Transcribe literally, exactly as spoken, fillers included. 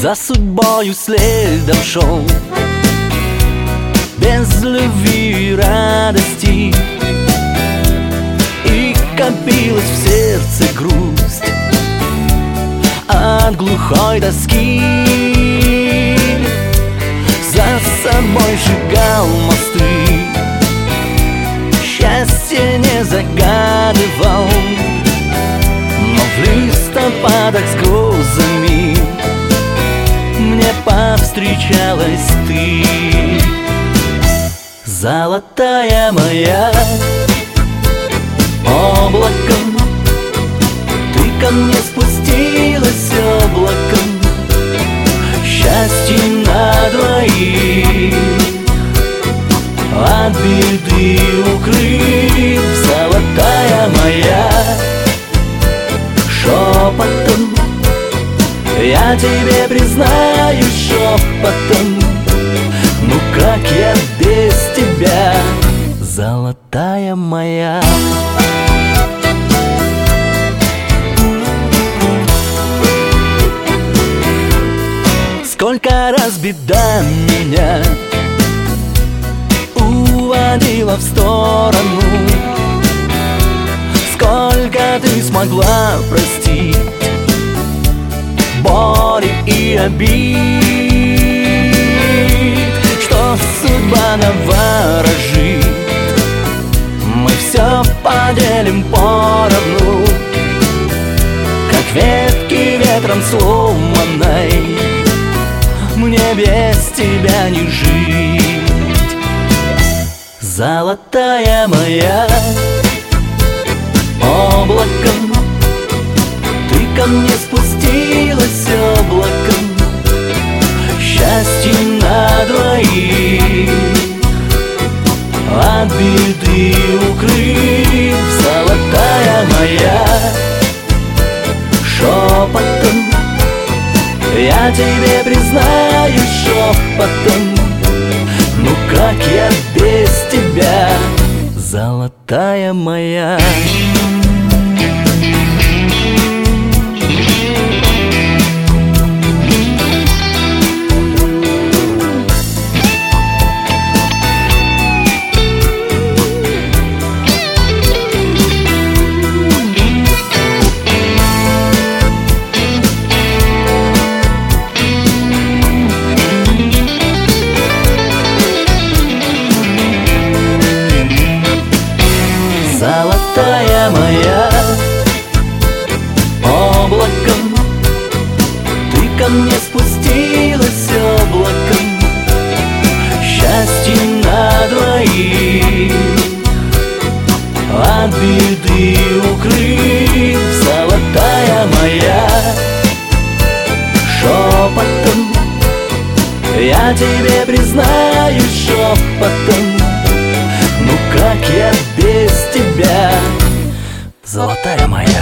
за судьбою следом шел, без любви и радости, и копилась в сердце грусть от глухой тоски. За собой сжигал мосты, счастье не загадывал, но в листопадах с грозами мне повстречалась ты. Золотая моя, облаком ты ко мне спустилась облаком, счастье на двоих от беды укрыв. Золотая моя, шепотом я тебе признаюсь шепотом, ну как я без тебя, золотая моя. Сколько раз беда меня уводила в сторону, сколько ты смогла простить боли и обид, что судьба наворожит, мы все поделим поровну, как ветки ветром сломанной, мне без тебя не жить. Золотая моя, облаком ты ко мне спустилась облаком, счастье на двоих от беды укрыв. Золотая моя, шепотом я тебе признаюсь шепотом, ну как я без тебя, золотая моя. Золотая моя, облаком ты ко мне спустилась облаком, счастье на двоих от беды укрыв. Золотая моя, шепотом я тебе признаюсь шепотом, ну как я без тебя, золотая моя.